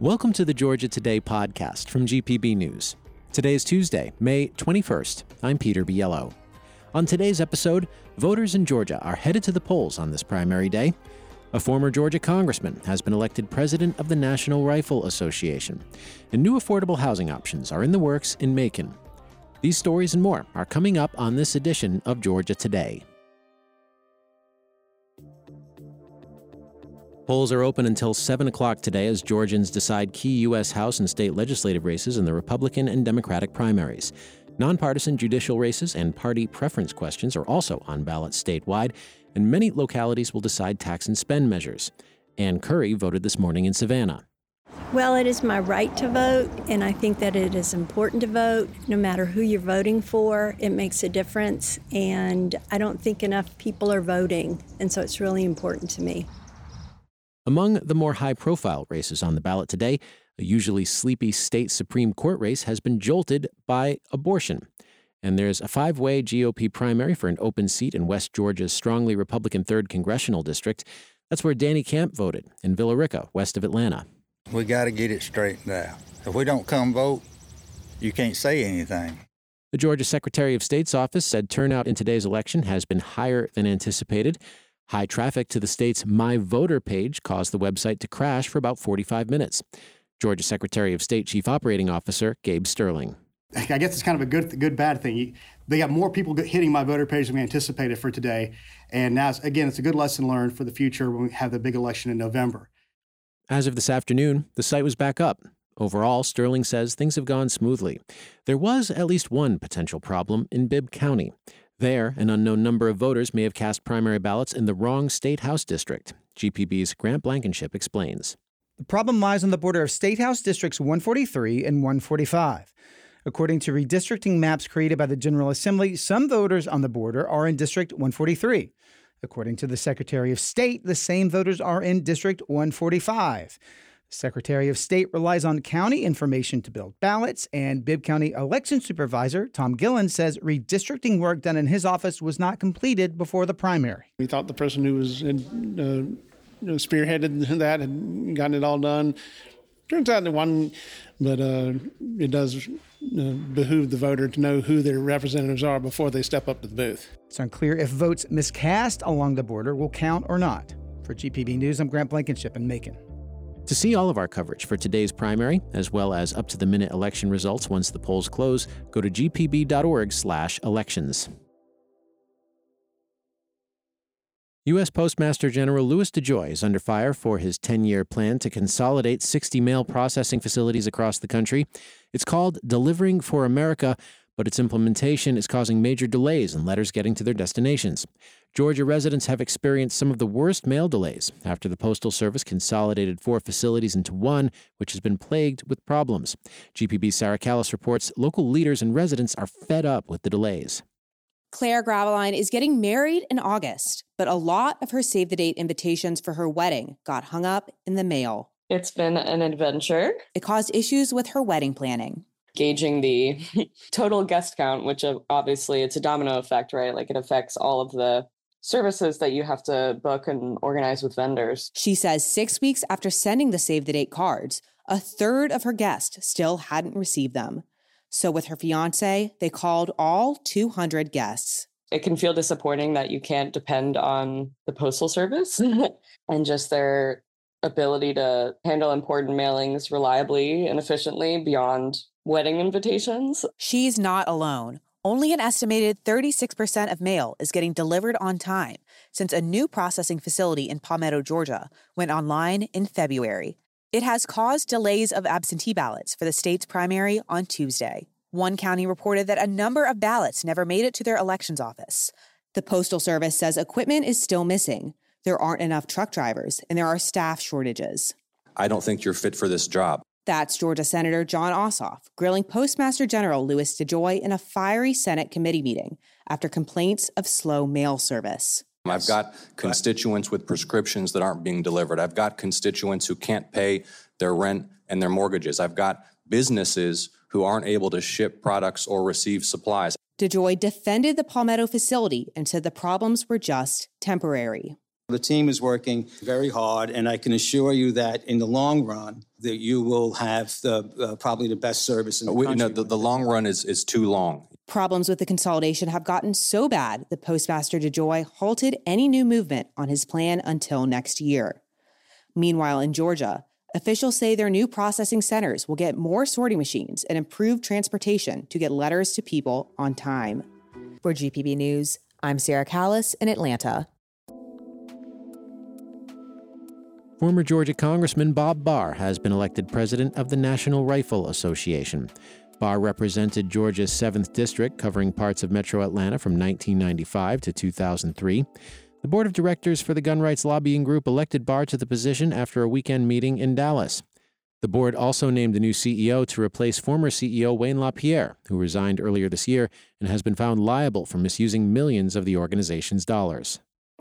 Welcome to the Georgia Today podcast from GPB News. Today is Tuesday, May 21st. I'm Peter Biello. On today's episode, voters in Georgia are headed to the polls on this primary day. A former Georgia congressman has been elected president of the National Rifle Association, and new affordable housing options are in the works in Macon. These stories and more are coming up on this edition of Georgia Today. Polls are open until 7 o'clock today as Georgians decide key U.S. House and state legislative races in the Republican and Democratic primaries. Nonpartisan judicial races and party preference questions are also on ballots statewide, and many localities will decide tax and spend measures. Ann Curry voted this morning in Savannah. Well, it is my right to vote, and I think that it is important to vote. No matter who you're voting for, it makes a difference, and I don't think enough people are voting, and so it's really important to me. Among the more high-profile races on the ballot today, a usually sleepy state Supreme Court race has been jolted by abortion. And there's a 5-way GOP primary for an open seat in West Georgia's strongly Republican 3rd Congressional District. That's where Danny Camp voted, in Villa Rica, west of Atlanta. We got to get it straightened out. If we don't come vote, you can't say anything. The Georgia Secretary of State's office said turnout in today's election has been higher than anticipated. High traffic to the state's My Voter page caused the website to crash for about 45 minutes. Georgia Secretary of State Chief Operating Officer Gabe Sterling. I guess it's kind of a good bad thing. They got more people hitting My Voter page than we anticipated for today. And now, again, it's a good lesson learned for the future when we have the big election in November. As of this afternoon, the site was back up. Overall, Sterling says things have gone smoothly. There was at least one potential problem in Bibb County. There, an unknown number of voters may have cast primary ballots in the wrong state house district. GPB's Grant Blankenship explains. The problem lies on the border of State House Districts 143 and 145. According to redistricting maps created by the General Assembly, some voters on the border are in District 143. According to the Secretary of State, the same voters are in District 145. The Secretary of State relies on county information to build ballots, and Bibb County Election Supervisor Tom Gillen says redistricting work done in his office was not completed before the primary. We thought the person who was spearheaded that had gotten it all done. Turns out they wasn't, but it does behoove the voter to know who their representatives are before they step up to the booth. It's unclear if votes miscast along the border will count or not. For GPB News, I'm Grant Blankenship in Macon. To see all of our coverage for today's primary, as well as up-to-the-minute election results once the polls close, go to gpb.org/elections. U.S. Postmaster General Louis DeJoy is under fire for his 10-year plan to consolidate 60 mail processing facilities across the country. It's called Delivering for America, but its implementation is causing major delays in letters getting to their destinations. Georgia residents have experienced some of the worst mail delays after the Postal Service consolidated 4 facilities into one, which has been plagued with problems. GPB's Sarah Callis reports local leaders and residents are fed up with the delays. Claire Graveline is getting married in August, but a lot of her save-the-date invitations for her wedding got hung up in the mail. It's been an adventure. It caused issues with her wedding planning. Gauging the total guest count, which obviously it's a domino effect, right? Like it affects all of the services that you have to book and organize with vendors. She says 6 weeks after sending the save-the-date cards, a third of her guests still hadn't received them. So with her fiance, they called all 200 guests. It can feel disappointing that you can't depend on the Postal Service and just their ability to handle important mailings reliably and efficiently beyond wedding invitations. She's not alone. Only an estimated 36% of mail is getting delivered on time since a new processing facility in Palmetto, Georgia, went online in February. It has caused delays of absentee ballots for the state's primary on Tuesday. One county reported that a number of ballots never made it to their elections office. The Postal Service says equipment is still missing. There aren't enough truck drivers, and there are staff shortages. I don't think you're fit for this job. That's Georgia Senator Jon Ossoff grilling Postmaster General Louis DeJoy in a fiery Senate committee meeting after complaints of slow mail service. I've got constituents with prescriptions that aren't being delivered. I've got constituents who can't pay their rent and their mortgages. I've got businesses who aren't able to ship products or receive supplies. DeJoy defended the Palmetto facility and said the problems were just temporary. The team is working very hard, and I can assure you that in the long run, that you will have probably the best service in the country. No, the long run is too long. Problems with the consolidation have gotten so bad that Postmaster DeJoy halted any new movement on his plan until next year. Meanwhile, in Georgia, officials say their new processing centers will get more sorting machines and improved transportation to get letters to people on time. For GPB News, I'm Sarah Callis in Atlanta. Former Georgia Congressman Bob Barr has been elected president of the National Rifle Association. Barr represented Georgia's 7th District, covering parts of Metro Atlanta from 1995 to 2003. The board of directors for the gun rights lobbying group elected Barr to the position after a weekend meeting in Dallas. The board also named a new CEO to replace former CEO Wayne LaPierre, who resigned earlier this year and has been found liable for misusing millions of the organization's dollars.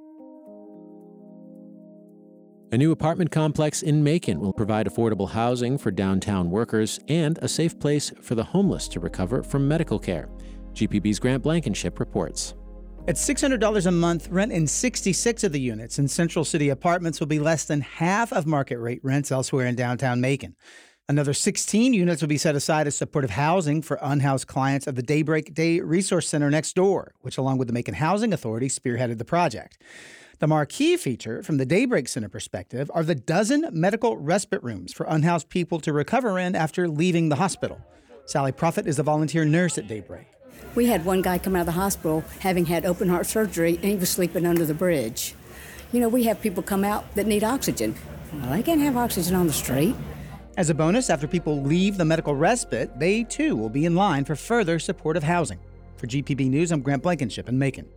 A new apartment complex in Macon will provide affordable housing for downtown workers and a safe place for the homeless to recover from medical care. GPB's Grant Blankenship reports. At $600 a month, rent in 66 of the units in Central City apartments will be less than half of market rate rents elsewhere in downtown Macon. Another 16 units will be set aside as supportive housing for unhoused clients of the Daybreak Day Resource Center next door, which, along with the Macon Housing Authority, spearheaded the project. The marquee feature, from the Daybreak Center perspective, are the dozen medical respite rooms for unhoused people to recover in after leaving the hospital. Sally Prophet is a volunteer nurse at Daybreak. We had one guy come out of the hospital having had open heart surgery, and he was sleeping under the bridge. You know, we have people come out that need oxygen. Well, they can't have oxygen on the street. As a bonus, after people leave the medical respite, they too will be in line for further supportive housing. For GPB News, I'm Grant Blankenship in Macon.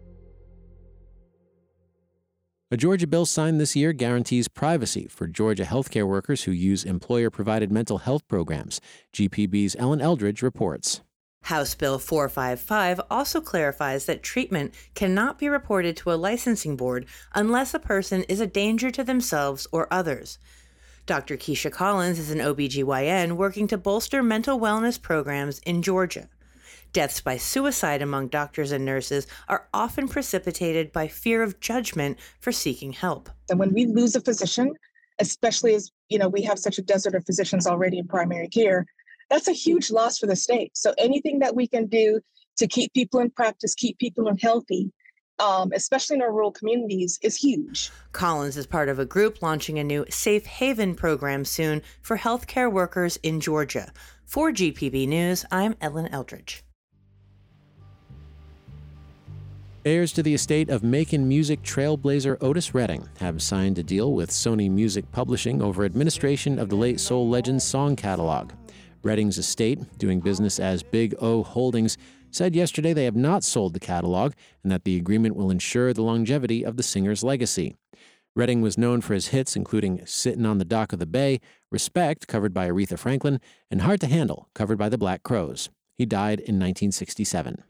A Georgia bill signed this year guarantees privacy for Georgia healthcare workers who use employer-provided mental health programs. GPB's Ellen Eldridge reports. House Bill 455 also clarifies that treatment cannot be reported to a licensing board unless a person is a danger to themselves or others. Dr. Keisha Collins is an OBGYN working to bolster mental wellness programs in Georgia. Deaths by suicide among doctors and nurses are often precipitated by fear of judgment for seeking help. And when we lose a physician, especially as, we have such a desert of physicians already in primary care, that's a huge loss for the state. So anything that we can do to keep people in practice, keep people healthy, especially in our rural communities, is huge. Collins is part of a group launching a new Safe Haven program soon for healthcare workers in Georgia. For GPB News, I'm Ellen Eldridge. Heirs to the estate of Macon music trailblazer Otis Redding have signed a deal with Sony Music Publishing over administration of the late soul legend's song catalog. Redding's estate, doing business as Big O Holdings, said yesterday they have not sold the catalog and that the agreement will ensure the longevity of the singer's legacy. Redding was known for his hits including Sittin' on the Dock of the Bay, Respect, covered by Aretha Franklin, and Hard to Handle, covered by the Black Crowes. He died in 1967.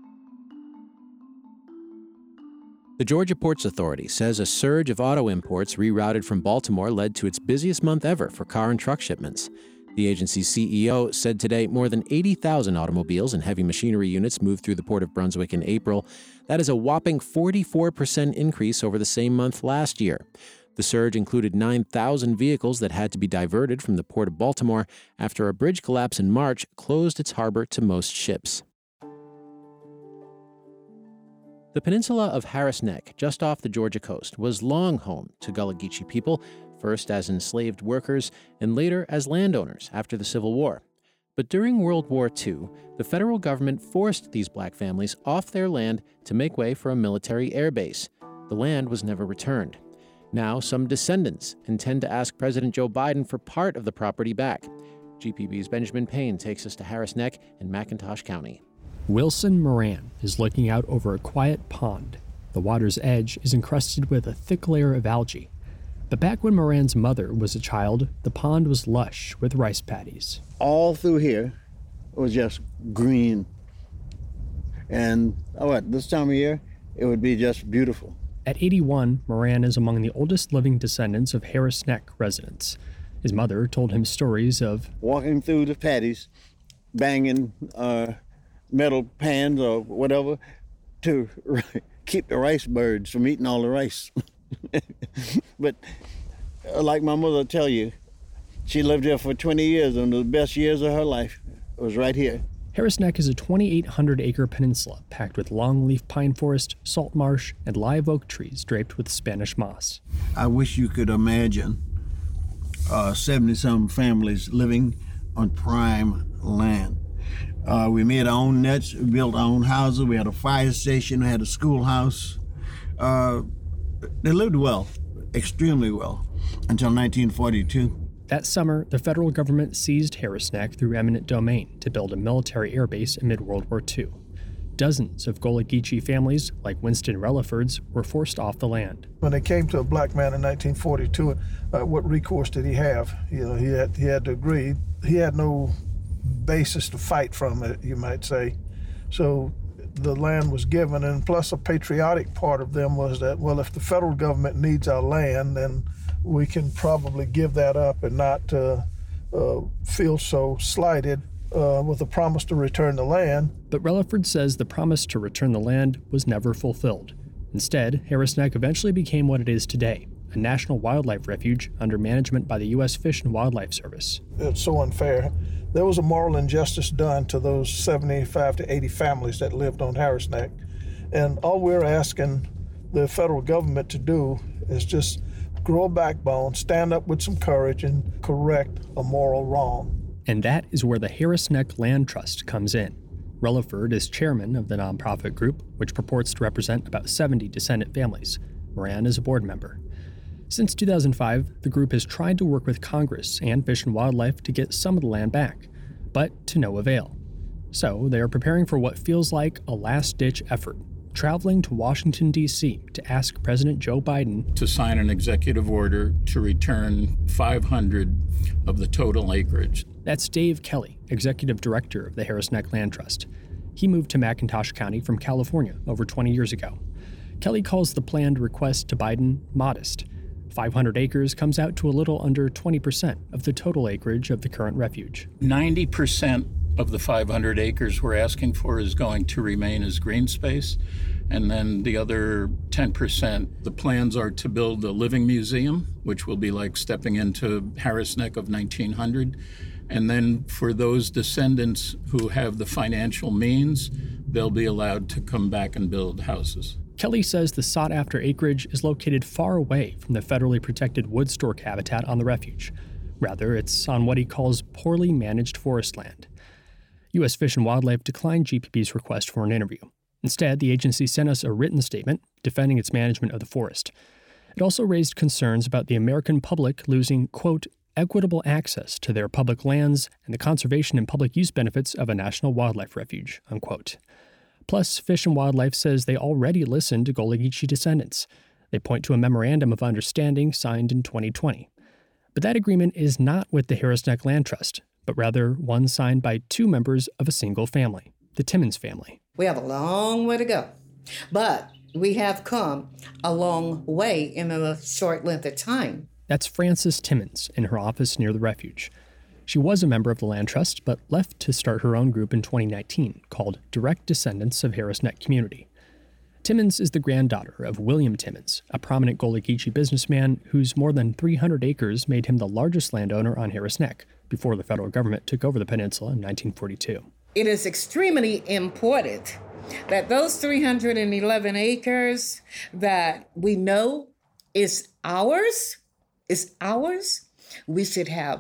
The Georgia Ports Authority says a surge of auto imports rerouted from Baltimore led to its busiest month ever for car and truck shipments. The agency's CEO said today more than 80,000 automobiles and heavy machinery units moved through the Port of Brunswick in April. That is a whopping 44% increase over the same month last year. The surge included 9,000 vehicles that had to be diverted from the Port of Baltimore after a bridge collapse in March closed its harbor to most ships. The peninsula of Harris Neck, just off the Georgia coast, was long home to Gullah Geechee people, first as enslaved workers and later as landowners after the Civil War. But during World War II, the federal government forced these black families off their land to make way for a military air base. The land was never returned. Now, some descendants intend to ask President Joe Biden for part of the property back. GPB's Benjamin Payne takes us to Harris Neck in McIntosh County. Wilson Moran is looking out over a quiet pond. The water's edge is encrusted with a thick layer of algae. But back when Moran's mother was a child, the pond was lush with rice paddies. All through here was just green. And this time of year, it would be just beautiful. At 81, Moran is among the oldest living descendants of Harris Neck residents. His mother told him stories of walking through the paddies, banging metal pans or whatever to keep the rice birds from eating all the rice. But like my mother tell you, she lived here for 20 years, and the best years of her life was right here. Harris Neck is a 2,800-acre peninsula packed with longleaf pine forest, salt marsh, and live oak trees draped with Spanish moss. I wish you could imagine 70-some families living on prime land. We made our own nets, we built our own houses, we had a fire station, we had a schoolhouse. They lived well, extremely well, until 1942. That summer, the federal government seized Harris Neck through eminent domain to build a military airbase amid World War II. Dozens of Gullah Geechee families, like Winston Relaford's, were forced off the land. When they came to a black man in 1942, what recourse did he have? He had to agree. He had no basis to fight from it, you might say. So the land was given, and plus a patriotic part of them was that, well, if the federal government needs our land, then we can probably give that up and not feel so slighted with a promise to return the land. But Relaford says the promise to return the land was never fulfilled. Instead, Harris Neck eventually became what it is today, a national wildlife refuge under management by the U.S. Fish and Wildlife Service. It's so unfair. There was a moral injustice done to those 75 to 80 families that lived on Harris Neck. And all we're asking the federal government to do is just grow a backbone, stand up with some courage, and correct a moral wrong. And that is where the Harris Neck Land Trust comes in. Relaford is chairman of the nonprofit group, which purports to represent about 70 descendant families. Moran is a board member. Since 2005, the group has tried to work with Congress and Fish and Wildlife to get some of the land back, but to no avail. So they are preparing for what feels like a last-ditch effort, traveling to Washington, D.C. to ask President Joe Biden to sign an executive order to return 500 of the total acreage. That's Dave Kelly, executive director of the Harris Neck Land Trust. He moved to McIntosh County from California over 20 years ago. Kelly calls the planned request to Biden modest. 500 acres comes out to a little under 20% of the total acreage of the current refuge. 90% of the 500 acres we're asking for is going to remain as green space. And then the other 10%, the plans are to build a living museum, which will be like stepping into Harris Neck of 1900. And then for those descendants who have the financial means, they'll be allowed to come back and build houses. Kelly says the sought-after acreage is located far away from the federally protected wood stork habitat on the refuge. Rather, it's on what he calls poorly managed forest land. U.S. Fish and Wildlife declined GPB's request for an interview. Instead, the agency sent us a written statement defending its management of the forest. It also raised concerns about the American public losing, quote, equitable access to their public lands and the conservation and public use benefits of a national wildlife refuge, unquote. Plus, Fish and Wildlife says they already listened to Gullah Geechee descendants. They point to a memorandum of understanding signed in 2020. But that agreement is not with the Harris Neck Land Trust, but rather one signed by two members of a single family, the Timmons family. We have a long way to go, but we have come a long way in a short length of time. That's Frances Timmons in her office near the refuge. She was a member of the Land Trust, but left to start her own group in 2019 called Direct Descendants of Harris Neck Community. Timmons is the granddaughter of William Timmons, a prominent Gullah Geechee businessman whose more than 300 acres made him the largest landowner on Harris Neck before the federal government took over the peninsula in 1942. It is extremely important that those 311 acres that we know is ours, we should have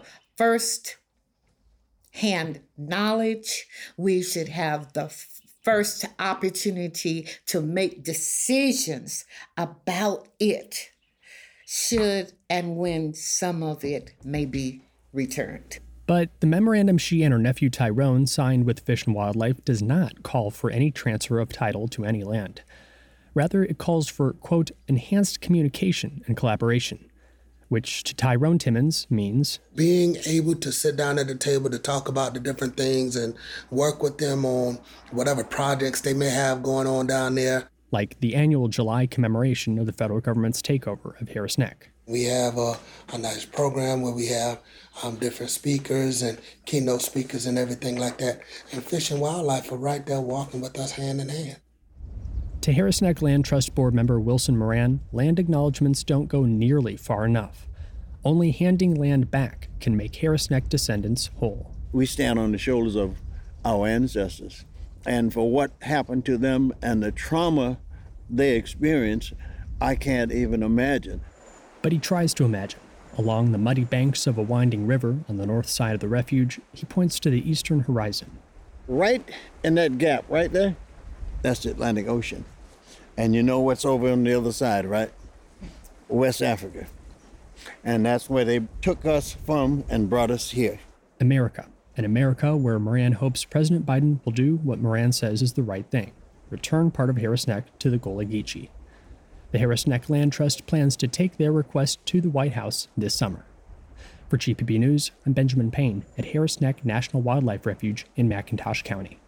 first-hand knowledge. We should have the first opportunity to make decisions about it, should and when some of it may be returned. But the memorandum she and her nephew Tyrone signed with Fish and Wildlife does not call for any transfer of title to any land. Rather, it calls for, quote, enhanced communication and collaboration, which to Tyrone Timmons means being able to sit down at the table to talk about the different things and work with them on whatever projects they may have going on down there. Like the annual July commemoration of the federal government's takeover of Harris Neck. We have a nice program where we have different speakers and keynote speakers and everything like that. And Fish and Wildlife are right there walking with us hand in hand. To Harris Neck Land Trust Board member Wilson Moran, land acknowledgments don't go nearly far enough. Only handing land back can make Harris Neck descendants whole. We stand on the shoulders of our ancestors, and for what happened to them and the trauma they experienced, I can't even imagine. But he tries to imagine. Along the muddy banks of a winding river on the north side of the refuge, he points to the eastern horizon. Right in that gap right there, that's the Atlantic Ocean. And you know what's over on the other side, right? West Africa. And that's where they took us from and brought us here. America. An America where Moran hopes President Biden will do what Moran says is the right thing. Return part of Harris Neck to the Gullah Geechee. The Harris Neck Land Trust plans to take their request to the White House this summer. For GPB News, I'm Benjamin Payne at Harris Neck National Wildlife Refuge in McIntosh County.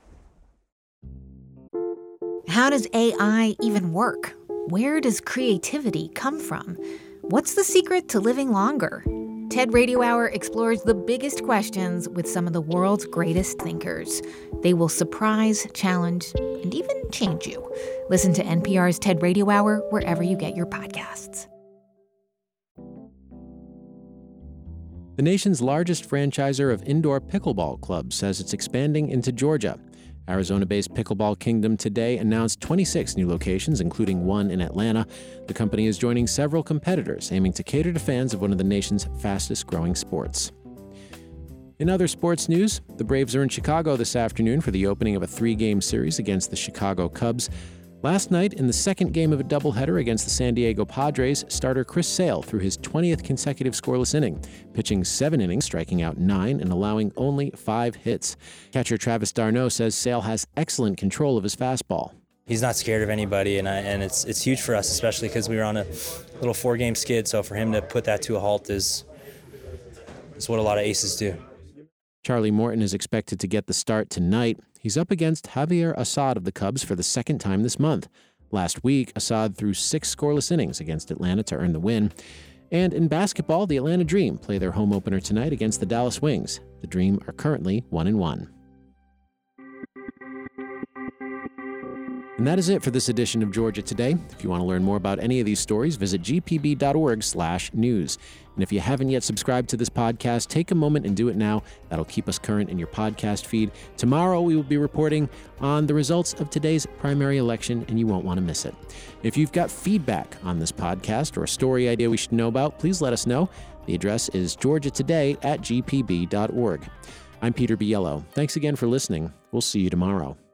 How does AI even work? Where does creativity come from? What's the secret to living longer? TED Radio Hour explores the biggest questions with some of the world's greatest thinkers. They will surprise, challenge, and even change you. Listen to NPR's TED Radio Hour wherever you get your podcasts. The nation's largest franchisor of indoor pickleball clubs says it's expanding into Georgia. Arizona-based Pickleball Kingdom today announced 26 new locations, including one in Atlanta. The company is joining several competitors, aiming to cater to fans of one of the nation's fastest-growing sports. In other sports news, the Braves are in Chicago this afternoon for the opening of a 3-game series against the Chicago Cubs. Last night, in the second game of a doubleheader against the San Diego Padres, starter Chris Sale threw his 20th consecutive scoreless inning, pitching 7 innings, striking out 9, and allowing only 5 hits. Catcher Travis d'Arnaud says Sale has excellent control of his fastball. He's not scared of anybody, and it's huge for us, especially because we were on a little 4-game skid, so for him to put that to a halt is what a lot of aces do. Charlie Morton is expected to get the start tonight. He's up against Javier Assad of the Cubs for the second time this month. Last week, Assad threw 6 scoreless innings against Atlanta to earn the win. And in basketball, the Atlanta Dream play their home opener tonight against the Dallas Wings. The Dream are currently 1-1. And that is it for this edition of Georgia Today. If you want to learn more about any of these stories, visit gpb.org/news. And if you haven't yet subscribed to this podcast, take a moment and do it now. That'll keep us current in your podcast feed. Tomorrow, we will be reporting on the results of today's primary election, and you won't want to miss it. If you've got feedback on this podcast or a story idea we should know about, please let us know. The address is georgiatoday@gpb.org. I'm Peter Biello. Thanks again for listening. We'll see you tomorrow.